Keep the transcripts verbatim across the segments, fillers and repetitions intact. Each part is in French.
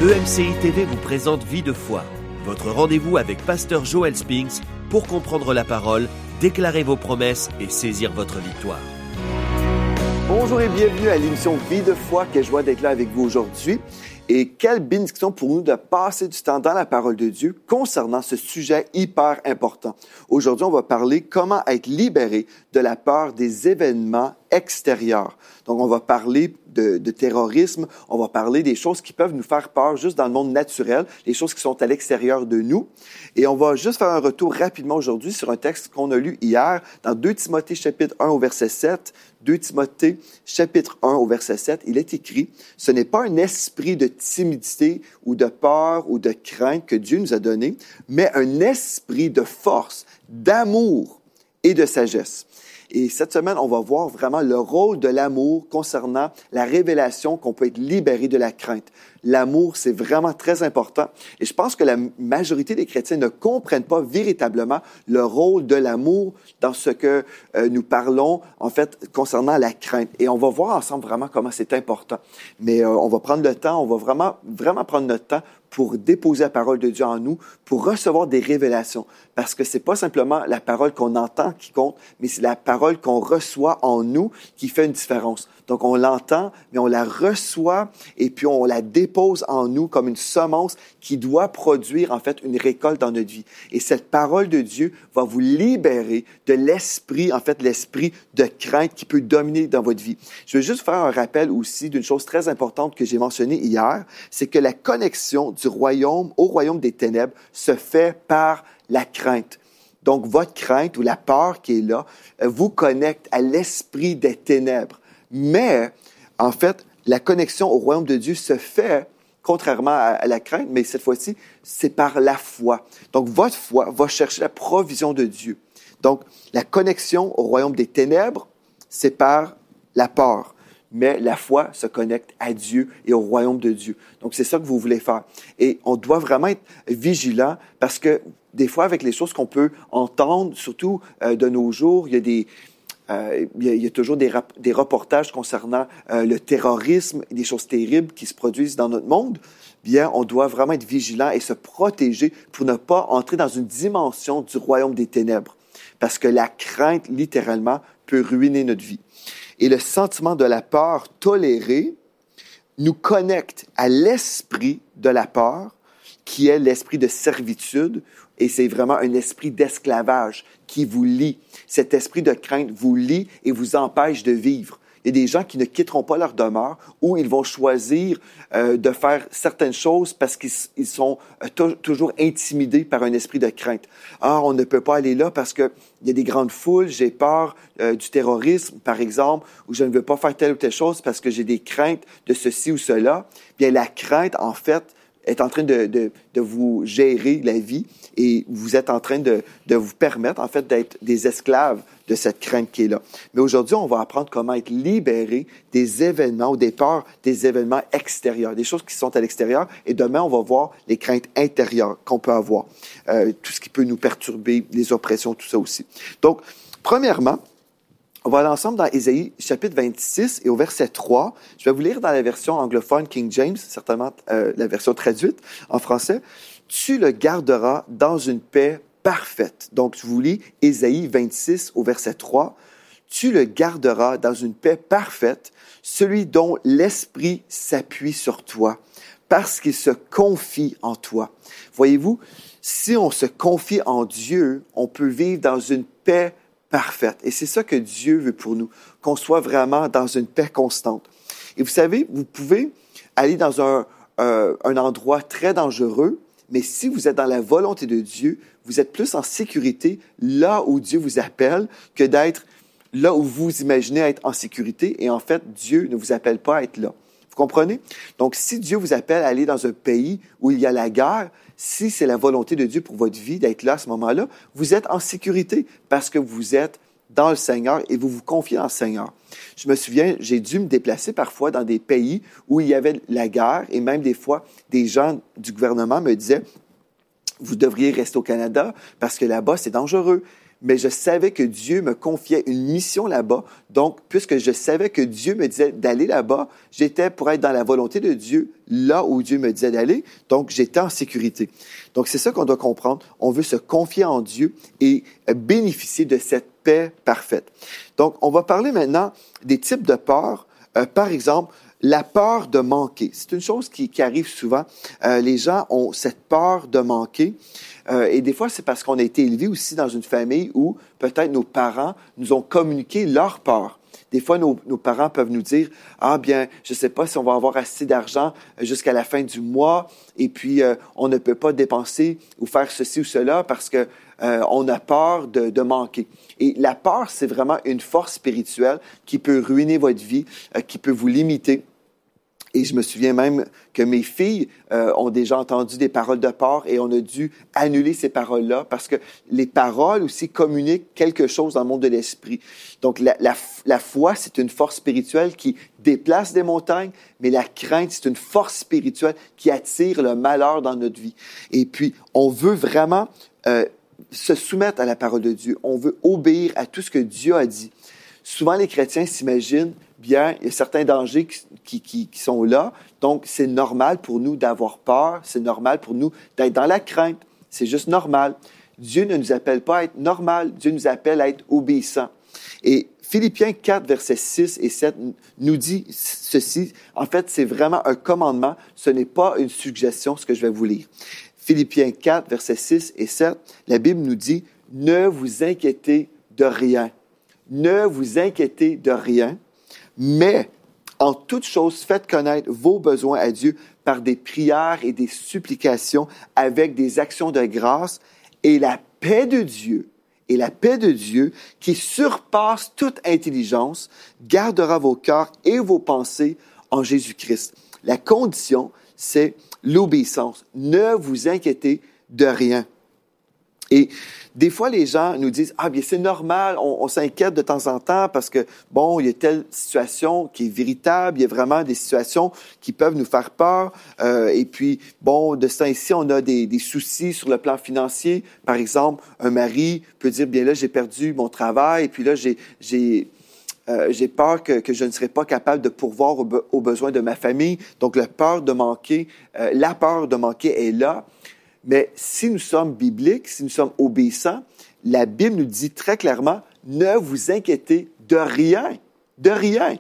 E M C I T V vous présente Vie de foi, votre rendez-vous avec Pasteur Joel Spinks pour comprendre la parole, déclarer vos promesses et saisir votre victoire. Bonjour et bienvenue à l'émission Vie de foi. Quelle joie d'être là avec vous aujourd'hui. Et quelle bénédiction pour nous de passer du temps dans la parole de Dieu concernant ce sujet hyper important. Aujourd'hui, on va parler comment être libéré de la peur des événements extérieurs. Donc, on va parler de, de terrorisme, on va parler des choses qui peuvent nous faire peur juste dans le monde naturel, les choses qui sont à l'extérieur de nous. Et on va juste faire un retour rapidement aujourd'hui sur un texte qu'on a lu hier dans deux Timothée chapitre un au verset sept. deux Timothée chapitre un au verset sept, il est écrit « Ce n'est pas un esprit de timidité ou de peur ou de crainte que Dieu nous a donné, mais un esprit de force, d'amour et de sagesse. » Et cette semaine, on va voir vraiment le rôle de l'amour concernant la révélation qu'on peut être libéré de la crainte. L'amour, c'est vraiment très important. Et je pense que la majorité des chrétiens ne comprennent pas véritablement le rôle de l'amour dans ce que euh, nous parlons, en fait, concernant la crainte. Et on va voir ensemble vraiment comment c'est important. Mais euh, on va prendre le temps, on va vraiment, vraiment prendre notre temps pour déposer la parole de Dieu en nous, pour recevoir des révélations. Parce que c'est pas simplement la parole qu'on entend qui compte, mais c'est la parole qu'on reçoit en nous qui fait une différence. Donc, on l'entend, mais on la reçoit et puis on la dépose en nous comme une semence qui doit produire, en fait, une récolte dans notre vie. Et cette parole de Dieu va vous libérer de l'esprit, en fait, l'esprit de crainte qui peut dominer dans votre vie. Je veux juste faire un rappel aussi d'une chose très importante que j'ai mentionnée hier, c'est que la connexion du royaume au royaume des ténèbres se fait par la crainte. Donc, votre crainte ou la peur qui est là vous connecte à l'esprit des ténèbres. Mais, en fait, la connexion au royaume de Dieu se fait, contrairement à la crainte, mais cette fois-ci, c'est par la foi. Donc, votre foi va chercher la provision de Dieu. Donc, la connexion au royaume des ténèbres, c'est par la peur. Mais la foi se connecte à Dieu et au royaume de Dieu. Donc, c'est ça que vous voulez faire. Et on doit vraiment être vigilant parce que des fois, avec les choses qu'on peut entendre, surtout euh, de nos jours, il y a des... Euh, il, y a, il y a toujours des, rap- des reportages concernant euh, le terrorisme, des choses terribles qui se produisent dans notre monde. Bien, on doit vraiment être vigilant et se protéger pour ne pas entrer dans une dimension du royaume des ténèbres. Parce que la crainte, littéralement, peut ruiner notre vie. Et le sentiment de la peur tolérée nous connecte à l'esprit de la peur, qui est l'esprit de servitude, et c'est vraiment un esprit d'esclavage qui vous lie. Cet esprit de crainte vous lie et vous empêche de vivre. Il y a des gens qui ne quitteront pas leur demeure ou ils vont choisir euh, de faire certaines choses parce qu'ils ils sont euh, t- toujours intimidés par un esprit de crainte. Ah, on ne peut pas aller là parce qu'il y a des grandes foules, j'ai peur euh, du terrorisme, par exemple, ou je ne veux pas faire telle ou telle chose parce que j'ai des craintes de ceci ou cela. Bien, la crainte, en fait, est en train de, de, de vous gérer la vie et vous êtes en train de, de vous permettre, en fait, d'être des esclaves de cette crainte qui est là. Mais aujourd'hui, on va apprendre comment être libéré des événements ou des peurs des événements extérieurs, des choses qui sont à l'extérieur. Et demain, on va voir les craintes intérieures qu'on peut avoir, euh, tout ce qui peut nous perturber, les oppressions, tout ça aussi. Donc, premièrement, on va aller ensemble dans Ésaïe chapitre vingt-six et au verset trois. Je vais vous lire dans la version anglophone King James, certainement euh, la version traduite en français. « Tu le garderas dans une paix parfaite. » Donc, je vous lis Ésaïe vingt-six au verset trois. « Tu le garderas dans une paix parfaite, celui dont l'Esprit s'appuie sur toi, parce qu'il se confie en toi. » Voyez-vous, si on se confie en Dieu, on peut vivre dans une paix parfaite. Et c'est ça que Dieu veut pour nous, qu'on soit vraiment dans une paix constante. Et vous savez, vous pouvez aller dans un, euh, un endroit très dangereux, mais si vous êtes dans la volonté de Dieu, vous êtes plus en sécurité là où Dieu vous appelle que d'être là où vous imaginez être en sécurité. Et en fait, Dieu ne vous appelle pas à être là. Vous comprenez? Donc, si Dieu vous appelle à aller dans un pays où il y a la guerre, si c'est la volonté de Dieu pour votre vie d'être là à ce moment-là, vous êtes en sécurité parce que vous êtes dans le Seigneur et vous vous confiez en Seigneur. Je me souviens, j'ai dû me déplacer parfois dans des pays où il y avait la guerre et même des fois, des gens du gouvernement me disaient « Vous devriez rester au Canada parce que là-bas, c'est dangereux. » mais je savais que Dieu me confiait une mission là-bas. Donc, puisque je savais que Dieu me disait d'aller là-bas, j'étais pour être dans la volonté de Dieu, là où Dieu me disait d'aller. Donc, j'étais en sécurité. Donc, c'est ça qu'on doit comprendre. On veut se confier en Dieu et bénéficier de cette paix parfaite. Donc, on va parler maintenant des types de peur. Euh, par exemple, la peur de manquer. C'est une chose qui, qui arrive souvent. Euh, les gens ont cette peur de manquer. Euh, et des fois, c'est parce qu'on a été élevé aussi dans une famille où peut-être nos parents nous ont communiqué leur peur. Des fois, nos, nos parents peuvent nous dire « Ah bien, je ne sais pas si on va avoir assez d'argent jusqu'à la fin du mois et puis euh, on ne peut pas dépenser ou faire ceci ou cela parce que euh, on a peur de, de manquer. » Et la peur, c'est vraiment une force spirituelle qui peut ruiner votre vie, euh, qui peut vous limiter. Et je me souviens même que mes filles euh, ont déjà entendu des paroles de peur et on a dû annuler ces paroles-là parce que les paroles aussi communiquent quelque chose dans le monde de l'esprit. Donc, la, la, la foi, c'est une force spirituelle qui déplace des montagnes, mais la crainte, c'est une force spirituelle qui attire le malheur dans notre vie. Et puis, on veut vraiment euh, se soumettre à la parole de Dieu. On veut obéir à tout ce que Dieu a dit. Souvent, les chrétiens s'imaginent bien, il y a certains dangers qui, qui, qui, qui sont là. Donc, c'est normal pour nous d'avoir peur. C'est normal pour nous d'être dans la crainte. C'est juste normal. Dieu ne nous appelle pas à être normal. Dieu nous appelle à être obéissant. Et Philippiens quatre, versets six et sept nous dit ceci. En fait, c'est vraiment un commandement. Ce n'est pas une suggestion, ce que je vais vous lire. Philippiens quatre, versets six et sept, la Bible nous dit « Ne vous inquiétez de rien. Ne vous inquiétez de rien. Mais, en toute chose, faites connaître vos besoins à Dieu par des prières et des supplications avec des actions de grâce et la paix de Dieu, et la paix de Dieu qui surpasse toute intelligence, gardera vos cœurs et vos pensées en Jésus-Christ. » La condition, c'est l'obéissance. Ne vous inquiétez de rien. Et des fois, les gens nous disent « Ah bien, c'est normal, on, on s'inquiète de temps en temps parce que, bon, il y a telle situation qui est véritable, il y a vraiment des situations qui peuvent nous faire peur. Euh, et puis, bon, de ce temps-ci, on a des, des soucis sur le plan financier. Par exemple, un mari peut dire « Bien là, j'ai perdu mon travail et puis là, j'ai... j'ai Euh, j'ai peur que, que je ne serai pas capable de pourvoir aux, be- aux besoins de ma famille. » Donc, la peur de manquer, euh, la peur de manquer est là. Mais si nous sommes bibliques, si nous sommes obéissants, la Bible nous dit très clairement, ne vous inquiétez de rien, de rien.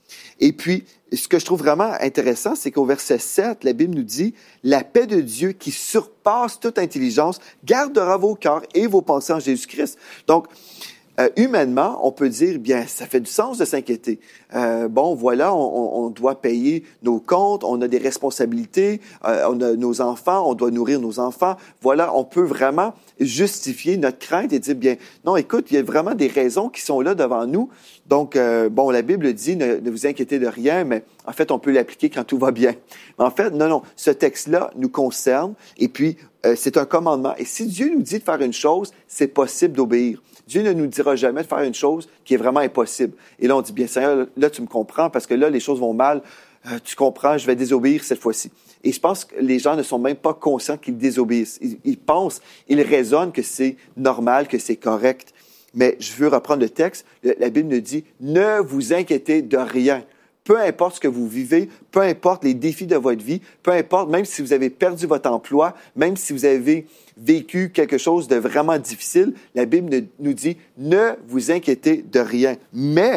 Et puis, ce que je trouve vraiment intéressant, c'est qu'au verset sept, la Bible nous dit, la paix de Dieu qui surpasse toute intelligence gardera vos cœurs et vos pensées en Jésus-Christ. Donc, Euh, humainement, on peut dire, bien, ça fait du sens de s'inquiéter. Euh, bon, voilà, on, on doit payer nos comptes, on a des responsabilités, euh, on a nos enfants, on doit nourrir nos enfants. Voilà, on peut vraiment justifier notre crainte et dire, bien, non, écoute, il y a vraiment des raisons qui sont là devant nous. Donc, euh, bon, la Bible dit, ne, ne vous inquiétez de rien, mais en fait, on peut l'appliquer quand tout va bien. En fait, non, non, ce texte-là nous concerne et puis, euh, c'est un commandement. Et si Dieu nous dit de faire une chose, c'est possible d'obéir. Dieu ne nous dira jamais de faire une chose qui est vraiment impossible. Et là, on dit, bien, Seigneur, là, tu me comprends parce que là, les choses vont mal. Euh, tu comprends, je vais désobéir cette fois-ci. Et je pense que les gens ne sont même pas conscients qu'ils désobéissent. Ils, ils pensent, ils raisonnent que c'est normal, que c'est correct. Mais je veux reprendre le texte. La Bible nous dit, ne vous inquiétez de rien. Peu importe ce que vous vivez, peu importe les défis de votre vie, peu importe, même si vous avez perdu votre emploi, même si vous avez vécu quelque chose de vraiment difficile, la Bible nous dit, ne vous inquiétez de rien. Mais,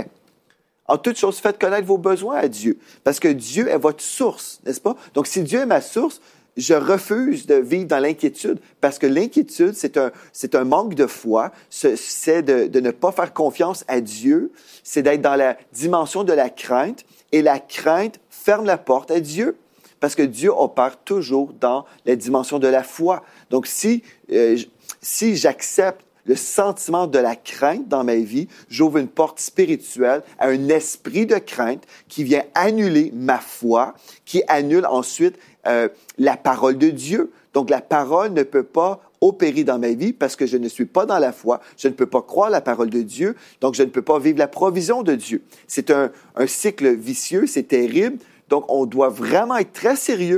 en toute chose, faites connaître vos besoins à Dieu, parce que Dieu est votre source, n'est-ce pas? Donc, si Dieu est ma source, je refuse de vivre dans l'inquiétude, parce que l'inquiétude, c'est un, c'est un manque de foi, c'est de, de ne pas faire confiance à Dieu, c'est d'être dans la dimension de la crainte, et la crainte ferme la porte à Dieu, parce que Dieu opère toujours dans la dimension de la foi. Donc, si, euh, si j'accepte le sentiment de la crainte dans ma vie, j'ouvre une porte spirituelle à un esprit de crainte qui vient annuler ma foi, qui annule ensuite euh, la parole de Dieu. Donc, la parole ne peut pas opérer dans ma vie parce que je ne suis pas dans la foi, je ne peux pas croire la parole de Dieu, donc je ne peux pas vivre la provision de Dieu. C'est un, un cycle vicieux, c'est terrible, donc on doit vraiment être très sérieux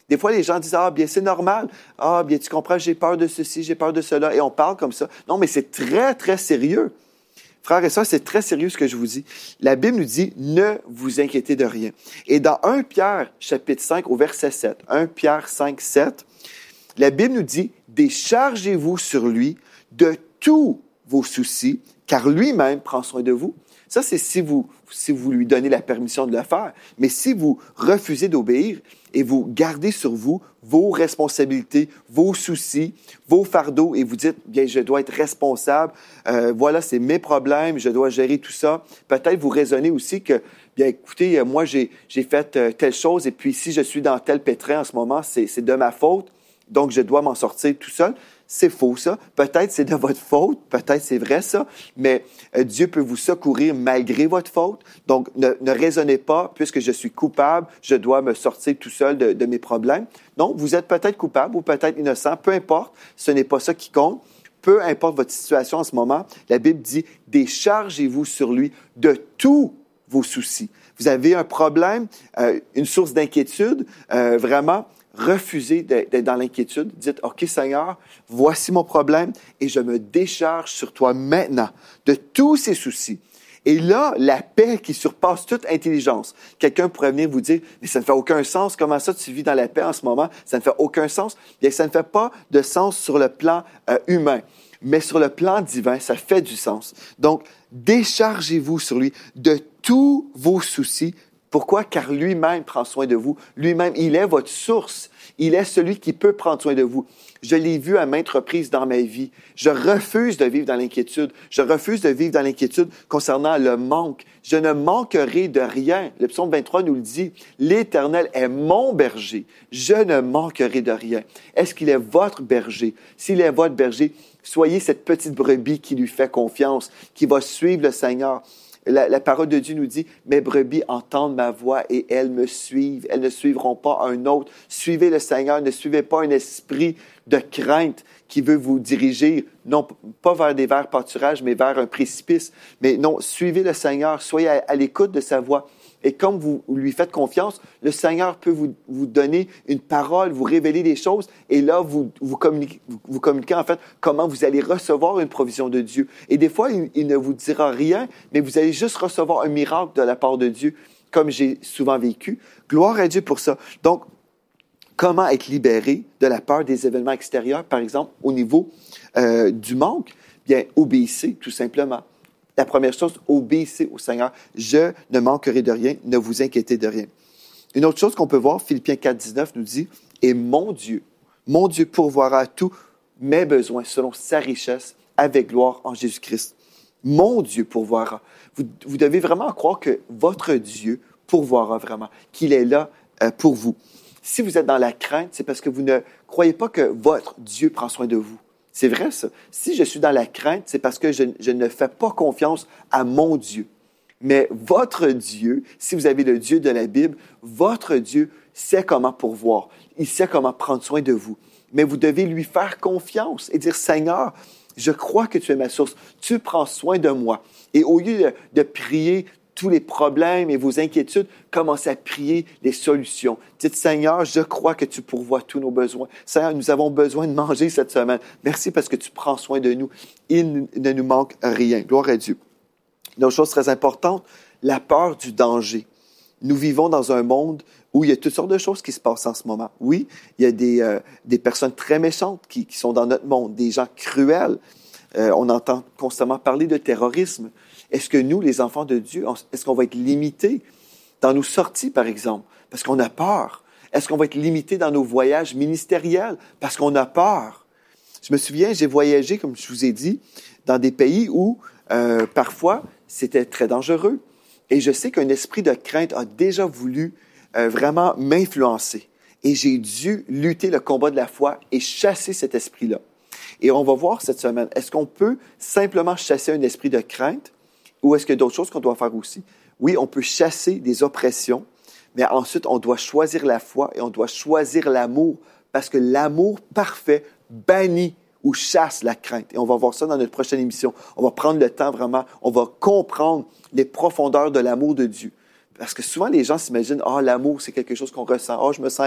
Des fois, les gens disent « Ah, bien, c'est normal. Ah, bien, tu comprends, j'ai peur de ceci, j'ai peur de cela. » Et on parle comme ça. Non, mais c'est très, très sérieux. Frères et sœurs, c'est très sérieux ce que je vous dis. La Bible nous dit « Ne vous inquiétez de rien ». Et dans Première Pierre, chapitre cinq, au verset sept, Première Pierre cinq, sept, la Bible nous dit « Déchargez-vous sur lui de tous vos soucis, car lui-même prend soin de vous. » Ça, c'est si vous, si vous lui donnez la permission de le faire. Mais si vous refusez d'obéir et vous gardez sur vous vos responsabilités, vos soucis, vos fardeaux, et vous dites, bien, je dois être responsable, euh, voilà, c'est mes problèmes, je dois gérer tout ça. Peut-être vous raisonnez aussi que, bien, écoutez, moi, j'ai, j'ai fait euh, telle chose, et puis si je suis dans tel pétrin en ce moment, c'est, c'est de ma faute, donc je dois m'en sortir tout seul. C'est faux, ça. Peut-être c'est de votre faute, peut-être c'est vrai, ça, mais euh, Dieu peut vous secourir malgré votre faute. Donc, ne, ne raisonnez pas, puisque je suis coupable, je dois me sortir tout seul de, de mes problèmes. Non, vous êtes peut-être coupable ou peut-être innocent, peu importe, ce n'est pas ça qui compte. Peu importe votre situation en ce moment, la Bible dit « Déchargez-vous sur lui de tous vos soucis. » Vous avez un problème, euh, une source d'inquiétude, euh, vraiment, refusez d'être dans l'inquiétude. Dites, OK, Seigneur, voici mon problème et je me décharge sur toi maintenant de tous ces soucis. Et là, la paix qui surpasse toute intelligence. Quelqu'un pourrait venir vous dire, mais ça ne fait aucun sens. Comment ça, tu vis dans la paix en ce moment? Ça ne fait aucun sens. Bien, ça ne fait pas de sens sur le plan euh, humain. Mais sur le plan divin, ça fait du sens. Donc, déchargez-vous sur lui de tous vos soucis. Pourquoi? Car lui-même prend soin de vous. Lui-même, il est votre source. Il est celui qui peut prendre soin de vous. Je l'ai vu à maintes reprises dans ma vie. Je refuse de vivre dans l'inquiétude. Je refuse de vivre dans l'inquiétude concernant le manque. Je ne manquerai de rien. Le psaume vingt-trois nous le dit. L'Éternel est mon berger. Je ne manquerai de rien. Est-ce qu'il est votre berger? S'il est votre berger, soyez cette petite brebis qui lui fait confiance, qui va suivre le Seigneur. La, la parole de Dieu nous dit, « Mes brebis entendent ma voix et elles me suivent. Elles ne suivront pas un autre. Suivez le Seigneur. Ne suivez pas un esprit de crainte qui veut vous diriger, non pas vers des verts pâturages, mais vers un précipice. Mais non, suivez le Seigneur. Soyez à, à l'écoute de sa voix. Et comme vous, vous lui faites confiance, le Seigneur peut vous, vous donner une parole, vous révéler des choses, et là, vous, vous, communiquez, vous, vous communiquez en fait comment vous allez recevoir une provision de Dieu. Et des fois, il, il ne vous dira rien, mais vous allez juste recevoir un miracle de la part de Dieu, comme j'ai souvent vécu. Gloire à Dieu pour ça. Donc, comment être libéré de la peur des événements extérieurs, par exemple, au niveau euh, du manque? Bien, obéissez, tout simplement. La première chose, obéissez au Seigneur. Je ne manquerai de rien, ne vous inquiétez de rien. Une autre chose qu'on peut voir, Philippiens quatre, dix-neuf nous dit, « Et mon Dieu, mon Dieu pourvoira à tous mes besoins selon sa richesse avec gloire en Jésus-Christ. » Mon Dieu pourvoira. Vous, vous devez vraiment croire que votre Dieu pourvoira vraiment, qu'il est là euh, pour vous. Si vous êtes dans la crainte, c'est parce que vous ne croyez pas que votre Dieu prend soin de vous. C'est vrai, ça. Si je suis dans la crainte, c'est parce que je, je ne fais pas confiance à mon Dieu. Mais votre Dieu, si vous avez le Dieu de la Bible, votre Dieu sait comment pourvoir. Il sait comment prendre soin de vous. Mais vous devez lui faire confiance et dire, Seigneur, je crois que tu es ma source. Tu prends soin de moi. Et au lieu de, de prier tous les problèmes et vos inquiétudes, commencez à prier les solutions. Dites, Seigneur, je crois que tu pourvois tous nos besoins. Seigneur, nous avons besoin de manger cette semaine. Merci parce que tu prends soin de nous. Il ne nous manque rien. Gloire à Dieu. Une autre chose très importante, la peur du danger. Nous vivons dans un monde où il y a toutes sortes de choses qui se passent en ce moment. Oui, il y a des, euh, des personnes très méchantes qui, qui sont dans notre monde, des gens cruels. Euh, on entend constamment parler de terrorisme. Est-ce que nous, les enfants de Dieu, est-ce qu'on va être limités dans nos sorties, par exemple, parce qu'on a peur? Est-ce qu'on va être limité dans nos voyages ministériels parce qu'on a peur? Je me souviens, j'ai voyagé, comme je vous ai dit, dans des pays où, euh, parfois, c'était très dangereux. Et je sais qu'un esprit de crainte a déjà voulu euh, vraiment m'influencer. Et j'ai dû lutter le combat de la foi et chasser cet esprit-là. Et on va voir cette semaine, est-ce qu'on peut simplement chasser un esprit de crainte? Ou est-ce qu'il y a d'autres choses qu'on doit faire aussi? Oui, on peut chasser des oppressions, mais ensuite, on doit choisir la foi et on doit choisir l'amour, parce que l'amour parfait bannit ou chasse la crainte. Et on va voir ça dans notre prochaine émission. On va prendre le temps vraiment, on va comprendre les profondeurs de l'amour de Dieu. Parce que souvent, les gens s'imaginent, « Ah, l'amour, c'est quelque chose qu'on ressent. Ah, je me sens aimé. »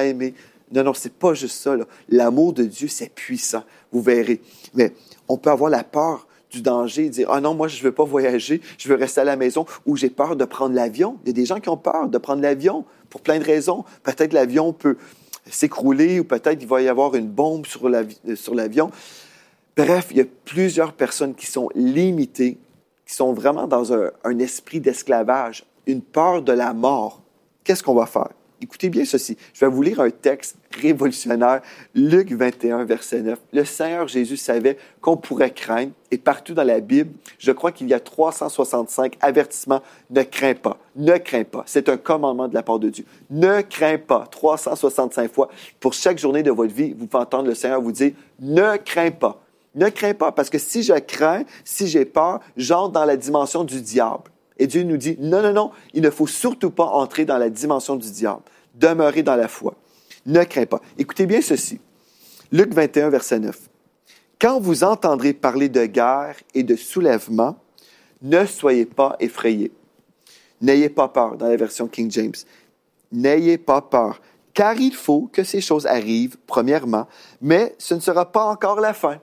Non, non, c'est pas juste ça, là. L'amour de Dieu, c'est puissant. Vous verrez. Mais on peut avoir la peur du danger et dire « Ah non, moi, je ne veux pas voyager, je veux rester à la maison » ou « J'ai peur de prendre l'avion ». Il y a des gens qui ont peur de prendre l'avion pour plein de raisons. Peut-être l'avion peut s'écrouler ou peut-être il va y avoir une bombe sur, la, sur l'avion. Bref, il y a plusieurs personnes qui sont limitées, qui sont vraiment dans un, un esprit d'esclavage, une peur de la mort. Qu'est-ce qu'on va faire? Écoutez bien ceci. Je vais vous lire un texte révolutionnaire, Luc vingt et un, verset neuf. Le Seigneur Jésus savait qu'on pourrait craindre, et partout dans la Bible, je crois qu'il y a trois cent soixante-cinq avertissements. Ne crains pas, ne crains pas. C'est un commandement de la part de Dieu. Ne crains pas, trois cent soixante-cinq fois. Pour chaque journée de votre vie, vous pouvez entendre le Seigneur vous dire, ne crains pas. Ne crains pas, parce que si je crains, si j'ai peur, j'entre dans la dimension du diable. Et Dieu nous dit, non, non, non, il ne faut surtout pas entrer dans la dimension du diable. Demeurez dans la foi. Ne crains pas. Écoutez bien ceci. Luc vingt et un, verset neuf. Quand vous entendrez parler de guerre et de soulèvement, ne soyez pas effrayés. N'ayez pas peur, dans la version King James. N'ayez pas peur, car il faut que ces choses arrivent, premièrement, mais ce ne sera pas encore la fin.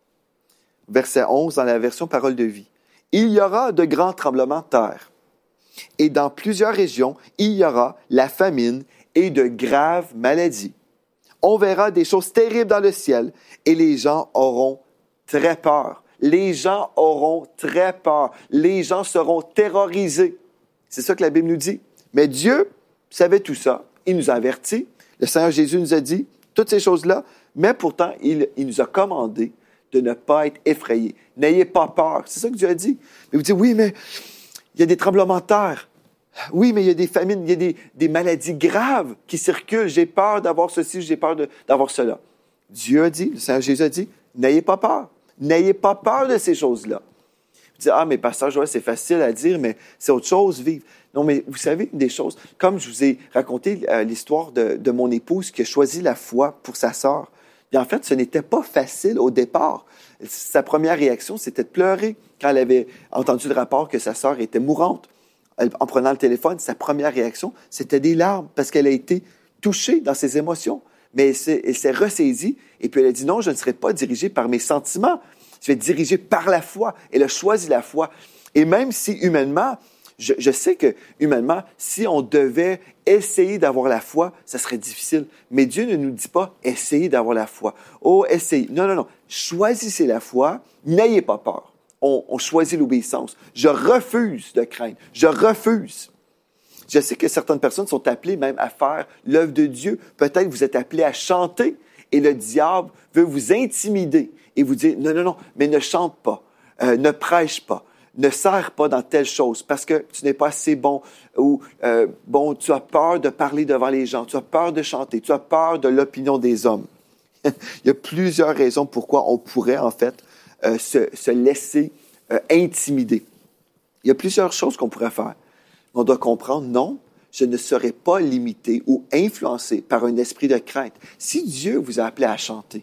Verset onze, dans la version Parole de vie. Il y aura de grands tremblements de terre. Et dans plusieurs régions, il y aura la famine et de graves maladies. On verra des choses terribles dans le ciel et les gens auront très peur. Les gens auront très peur. Les gens seront terrorisés. C'est ça que la Bible nous dit. Mais Dieu savait tout ça. Il nous a avertis. Le Seigneur Jésus nous a dit toutes ces choses-là, mais pourtant, il, il nous a commandé de ne pas être effrayés. N'ayez pas peur. C'est ça que Dieu a dit. Mais vous dites, oui, mais il y a des tremblements de terre. Oui, mais il y a des famines, il y a des, des maladies graves qui circulent. J'ai peur d'avoir ceci, j'ai peur de, d'avoir cela. Dieu a dit, le Seigneur Jésus a dit, n'ayez pas peur. N'ayez pas peur de ces choses-là. Vous dites, ah, mais pasteur Joël, c'est facile à dire, mais c'est autre chose, vivre. Non, mais vous savez, une des choses, comme je vous ai raconté euh, l'histoire de, de mon épouse qui a choisi la foi pour sa sœur, et en fait, ce n'était pas facile au départ. Sa première réaction, c'était de pleurer quand elle avait entendu le rapport que sa sœur était mourante. Elle, en prenant le téléphone, sa première réaction, c'était des larmes parce qu'elle a été touchée dans ses émotions. Mais elle s'est, elle s'est ressaisie et puis elle a dit non, je ne serai pas dirigée par mes sentiments. Je vais être dirigée par la foi. Elle a choisi la foi. Et même si humainement, Je, je sais que, humainement, si on devait essayer d'avoir la foi, ça serait difficile. Mais Dieu ne nous dit pas « essayez d'avoir la foi ». Oh, essayez. Non, non, non. Choisissez la foi. N'ayez pas peur. On, on choisit l'obéissance. Je refuse de craindre. Je refuse. Je sais que certaines personnes sont appelées même à faire l'œuvre de Dieu. Peut-être vous êtes appelés à chanter et le diable veut vous intimider et vous dire « non, non, non, mais ne chante pas, euh, ne prêche pas ». Ne sers pas dans telle chose parce que tu n'es pas assez bon ou euh, bon, tu as peur de parler devant les gens, tu as peur de chanter, tu as peur de l'opinion des hommes. Il y a plusieurs raisons pourquoi on pourrait en fait euh, se, se laisser euh, intimider. Il y a plusieurs choses qu'on pourrait faire. On doit comprendre, non, je ne serai pas limité ou influencé par un esprit de crainte. Si Dieu vous a appelé à chanter,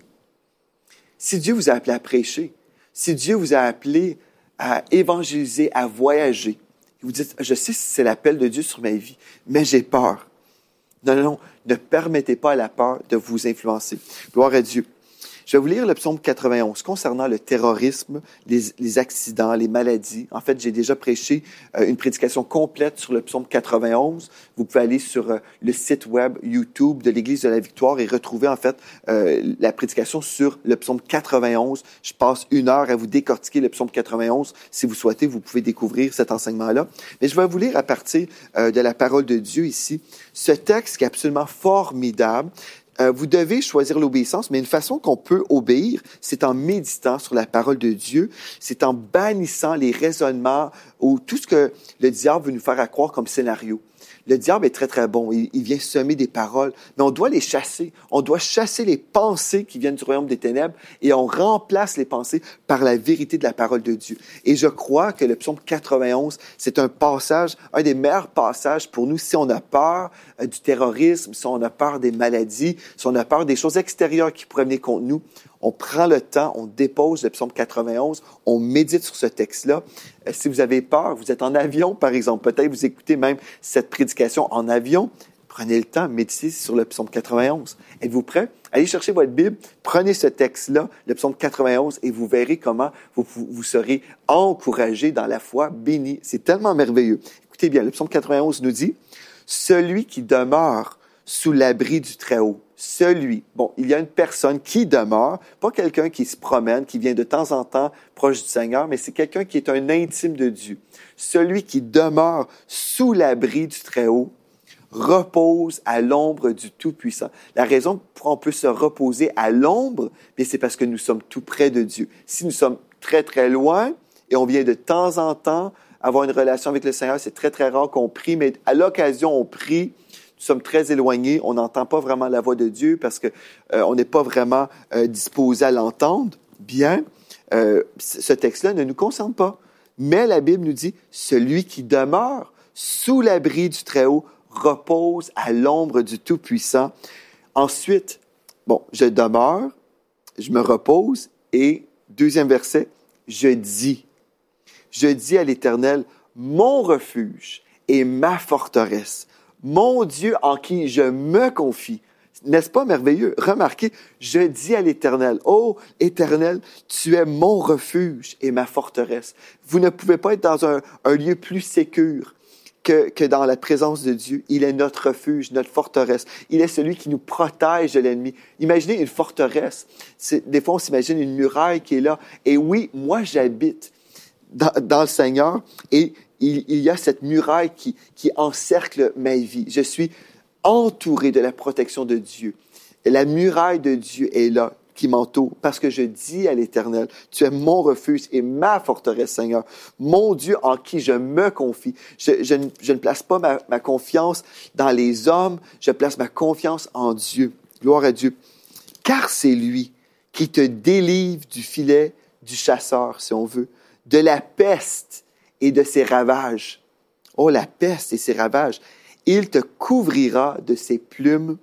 si Dieu vous a appelé à prêcher, si Dieu vous a appelé à évangéliser, à voyager. Vous dites, je sais si c'est l'appel de Dieu sur ma vie, mais j'ai peur. Non, non, non, ne permettez pas à la peur de vous influencer. Gloire à Dieu. Je vais vous lire le psaume quatre-vingt-onze concernant le terrorisme, les, les accidents, les maladies. En fait, j'ai déjà prêché euh, une prédication complète sur le psaume quatre-vingt-onze. Vous pouvez aller sur euh, le site web YouTube de l'Église de la Victoire et retrouver en fait euh, la prédication sur le psaume quatre-vingt-onze. Je passe une heure à vous décortiquer le psaume quatre-vingt-onze. Si vous souhaitez, vous pouvez découvrir cet enseignement-là. Mais je vais vous lire à partir euh, de la parole de Dieu ici, ce texte qui est absolument formidable. Euh, vous devez choisir l'obéissance, mais une façon qu'on peut obéir, c'est en méditant sur la parole de Dieu, c'est en bannissant les raisonnements ou tout ce que le diable veut nous faire à croire comme scénario. Le diable est très, très bon. Il, il vient semer des paroles, mais on doit les chasser. On doit chasser les pensées qui viennent du royaume des ténèbres et on remplace les pensées par la vérité de la parole de Dieu. Et je crois que le psaume quatre-vingt-onze, c'est un passage, un des meilleurs passages pour nous si on a peur euh, du terrorisme, si on a peur des maladies, si on a peur des choses extérieures qui pourraient venir contre nous. On prend le temps, on dépose le psaume quatre-vingt-onze, on médite sur ce texte-là. Euh, si vous avez peur, vous êtes en avion, par exemple, peut-être vous écoutez même cette prédication en avion, Prenez le temps, méditez sur le psaume quatre-vingt-onze. Êtes-vous prêts? Allez chercher votre Bible, prenez ce texte-là, le psaume quatre-vingt-onze, et vous verrez comment vous, vous, vous serez encouragés dans la foi, bénis. C'est tellement merveilleux. Écoutez bien, le psaume quatre-vingt-onze nous dit, « Celui qui demeure sous l'abri du Très-Haut. » Celui. Bon, il y a une personne qui demeure, pas quelqu'un qui se promène, qui vient de temps en temps proche du Seigneur, mais c'est quelqu'un qui est un intime de Dieu. Celui qui demeure sous l'abri du Très-Haut repose à l'ombre du Tout-Puissant. La raison pour on peut se reposer à l'ombre, c'est parce que nous sommes tout près de Dieu. Si nous sommes très, très loin et on vient de temps en temps avoir une relation avec le Seigneur, c'est très, très rare qu'on prie, mais à l'occasion, on prie. Nous sommes très éloignés, on n'entend pas vraiment la voix de Dieu parce que euh, on n'est pas vraiment euh, disposé à l'entendre. Bien, euh, ce texte-là ne nous concerne pas. Mais la Bible nous dit, celui qui demeure sous l'abri du Très-Haut repose à l'ombre du Tout-Puissant. Ensuite, bon, je demeure, je me repose et, deuxième verset, je dis. Je dis à l'Éternel, mon refuge et ma forteresse. Mon Dieu en qui je me confie. N'est-ce pas merveilleux? Remarquez, je dis à l'Éternel, « Oh, Éternel, tu es mon refuge et ma forteresse. » Vous ne pouvez pas être dans un, un lieu plus sécure que, que dans la présence de Dieu. Il est notre refuge, notre forteresse. Il est celui qui nous protège de l'ennemi. Imaginez une forteresse. C'est, des fois, on s'imagine une muraille qui est là. Et oui, moi, j'habite dans, dans le Seigneur et Il, il y a cette muraille qui, qui encercle ma vie. Je suis entouré de la protection de Dieu. Et la muraille de Dieu est là, qui m'entoure, parce que je dis à l'Éternel, tu es mon refuge et ma forteresse, Seigneur, mon Dieu en qui je me confie. Je, je, ne, je ne place pas ma, ma confiance dans les hommes, je place ma confiance en Dieu. Gloire à Dieu. Car c'est lui qui te délivre du filet du chasseur, si on veut, de la peste et de ses ravages. Oh, la peste et ses ravages. Il te couvrira de ses plumes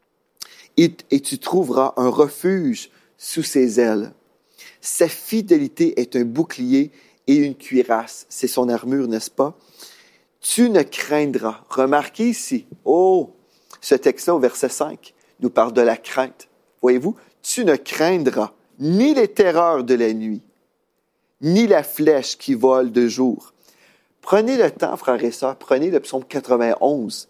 et, et tu trouveras un refuge sous ses ailes. Sa fidélité est un bouclier et une cuirasse. C'est son armure, n'est-ce pas? Tu ne craindras. Remarquez ici, oh, ce texte-là au verset cinq nous parle de la crainte. Voyez-vous, tu ne craindras ni les terreurs de la nuit, ni la flèche qui vole de jour. Prenez le temps, frères et sœurs, prenez le psaume quatre-vingt-onze.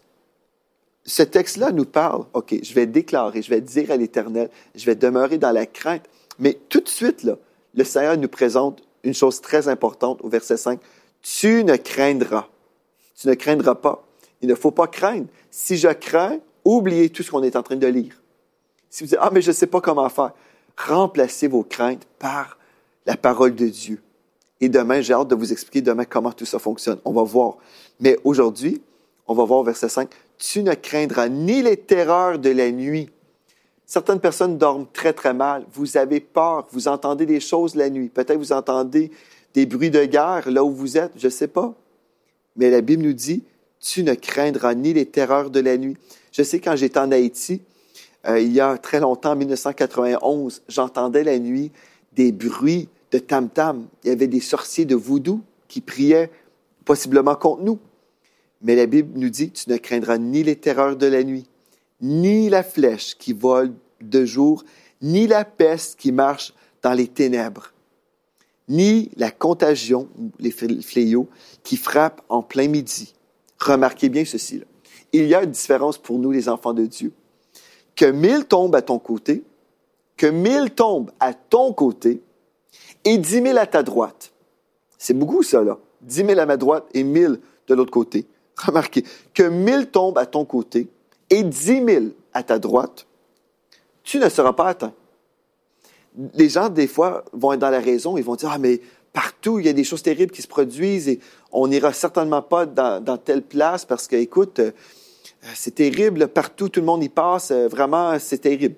Ce texte-là nous parle, OK, je vais déclarer, je vais dire à l'Éternel, je vais demeurer dans la crainte. Mais tout de suite, là, le Seigneur nous présente une chose très importante au verset cinq. Tu ne craindras. Tu ne craindras pas. Il ne faut pas craindre. Si je crains, oubliez tout ce qu'on est en train de lire. Si vous dites, ah, mais je ne sais pas comment faire, remplacez vos craintes par la parole de Dieu. Et demain, j'ai hâte de vous expliquer demain comment tout ça fonctionne. On va voir. Mais aujourd'hui, on va voir au verset cinq. Tu ne craindras ni les terreurs de la nuit. Certaines personnes dorment très, très mal. Vous avez peur. Vous entendez des choses la nuit. Peut-être vous entendez des bruits de guerre là où vous êtes. Je ne sais pas. Mais la Bible nous dit, tu ne craindras ni les terreurs de la nuit. Je sais, quand j'étais en Haïti, euh, il y a très longtemps, en dix-neuf cent quatre-vingt-onze, j'entendais la nuit des bruits de tam-tam. Il y avait des sorciers de voodoo qui priaient possiblement contre nous. Mais la Bible nous dit, tu ne craindras ni les terreurs de la nuit, ni la flèche qui vole de jour, ni la peste qui marche dans les ténèbres, ni la contagion, les fléaux, qui frappent en plein midi. Remarquez bien ceci, là. Il y a une différence pour nous, les enfants de Dieu. Que mille tombent à ton côté, que mille tombent à ton côté, et dix mille à ta droite. C'est beaucoup, ça, là. Dix mille à ma droite et mille de l'autre côté. Remarquez, que mille tombent à ton côté et dix mille à ta droite, tu ne seras pas atteint. Les gens, des fois, vont être dans la raison, ils vont dire, ah, mais partout, il y a des choses terribles qui se produisent et on n'ira certainement pas dans, dans telle place parce que, écoute, euh, c'est terrible, partout, tout le monde y passe, euh, vraiment, c'est terrible.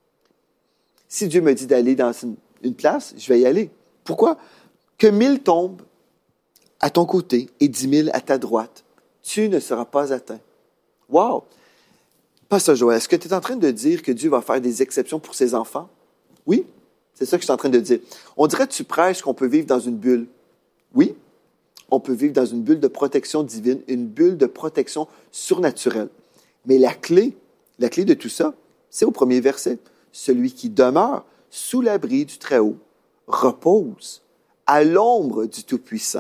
Si Dieu me dit d'aller dans une, une place, je vais y aller. Pourquoi? Que mille tombent à ton côté et dix mille à ta droite, tu ne seras pas atteint. Wow! Pasteur Joël, est-ce que tu es en train de dire que Dieu va faire des exceptions pour ses enfants? Oui, c'est ça que je suis en train de dire. On dirait que tu prêches qu'on peut vivre dans une bulle. Oui, on peut vivre dans une bulle de protection divine, une bulle de protection surnaturelle. Mais la clé, la clé de tout ça, c'est au premier verset. Celui qui demeure sous l'abri du Très-Haut repose à l'ombre du Tout-Puissant.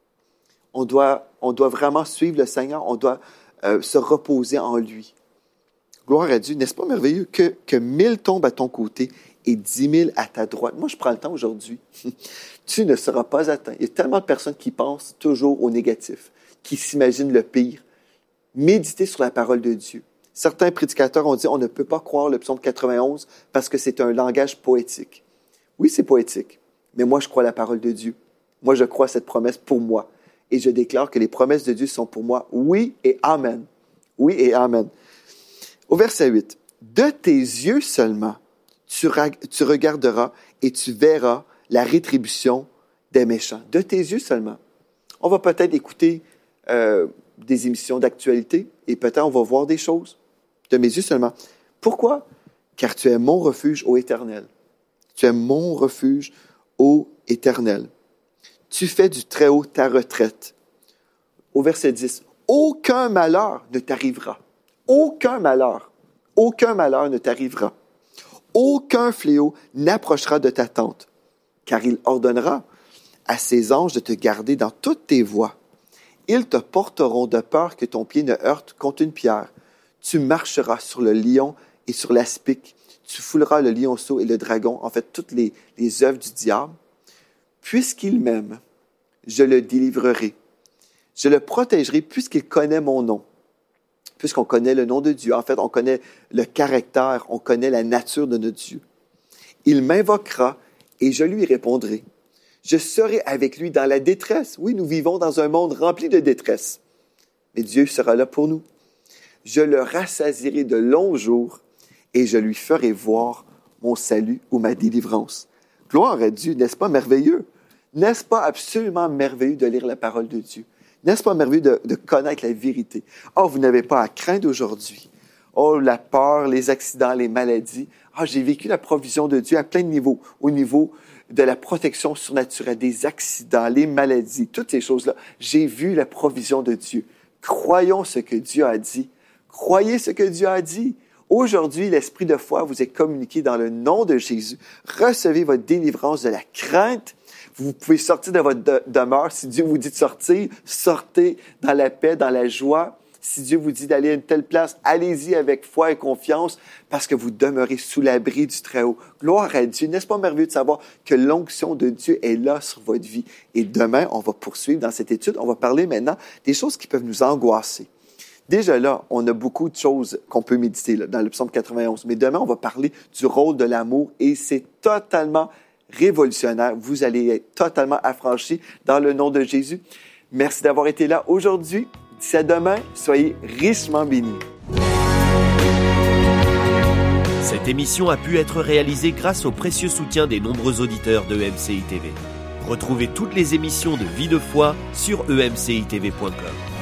On doit, on doit vraiment suivre le Seigneur, on doit euh, se reposer en lui. Gloire à Dieu, n'est-ce pas merveilleux que, que mille tombent à ton côté et dix mille à ta droite? Moi, je prends le temps aujourd'hui. Tu ne seras pas atteint. Il y a tellement de personnes qui pensent toujours au négatif, qui s'imaginent le pire. Méditez sur la parole de Dieu. Certains prédicateurs ont dit on ne peut pas croire le psaume quatre-vingt-onze parce que c'est un langage poétique. Oui, c'est poétique, mais moi, je crois la parole de Dieu. Moi, je crois cette promesse pour moi. Et je déclare que les promesses de Dieu sont pour moi oui et amen. Oui et amen. Au verset huit, « De tes yeux seulement, tu, tu regarderas et tu verras la rétribution des méchants. » De tes yeux seulement. On va peut-être écouter euh, des émissions d'actualité et peut-être on va voir des choses. De mes yeux seulement. Pourquoi? Car tu es mon refuge, ô Éternel. Tu es mon refuge, ô Éternel. Tu fais du Très-Haut ta retraite. Au verset dix, « Aucun malheur ne t'arrivera. » Aucun malheur, aucun malheur ne t'arrivera. Aucun fléau n'approchera de ta tente, car il ordonnera à ses anges de te garder dans toutes tes voies. Ils te porteront de peur que ton pied ne heurte contre une pierre. Tu marcheras sur le lion et sur l'aspic. Tu fouleras le lionceau et le dragon, en fait, toutes les, les œuvres du diable. Puisqu'il m'aime, je le délivrerai. Je le protégerai puisqu'il connaît mon nom. Puisqu'on connaît le nom de Dieu. En fait, on connaît le caractère, on connaît la nature de notre Dieu. Il m'invoquera et je lui répondrai. Je serai avec lui dans la détresse. Oui, nous vivons dans un monde rempli de détresse. Mais Dieu sera là pour nous. Je le rassasierai de longs jours et je lui ferai voir mon salut ou ma délivrance. Gloire à Dieu, n'est-ce pas merveilleux? N'est-ce pas absolument merveilleux de lire la parole de Dieu? N'est-ce pas merveilleux de, de connaître la vérité? Oh, vous n'avez pas à craindre aujourd'hui. Oh, la peur, les accidents, les maladies. Ah, oh, j'ai vécu la provision de Dieu à plein de niveaux. Au niveau de la protection surnaturelle, des accidents, les maladies, toutes ces choses-là. J'ai vu la provision de Dieu. Croyons ce que Dieu a dit. Croyez ce que Dieu a dit. Aujourd'hui, l'esprit de foi vous est communiqué dans le nom de Jésus. Recevez votre délivrance de la crainte. Vous pouvez sortir de votre de- demeure. Si Dieu vous dit de sortir, sortez dans la paix, dans la joie. Si Dieu vous dit d'aller à une telle place, allez-y avec foi et confiance parce que vous demeurez sous l'abri du Très-Haut. Gloire à Dieu. N'est-ce pas merveilleux de savoir que l'onction de Dieu est là sur votre vie? Et demain, on va poursuivre dans cette étude. On va parler maintenant des choses qui peuvent nous angoisser. Déjà là, on a beaucoup de choses qu'on peut méditer là, dans le psaume quatre-vingt-onze. Mais demain, on va parler du rôle de l'amour et c'est totalement révolutionnaire. Vous allez être totalement affranchis dans le nom de Jésus. Merci d'avoir été là aujourd'hui. D'ici à demain, soyez richement bénis. Cette émission a pu être réalisée grâce au précieux soutien des nombreux auditeurs de E M C I T V. Retrouvez toutes les émissions de Vie de foi sur e m c i t v point com.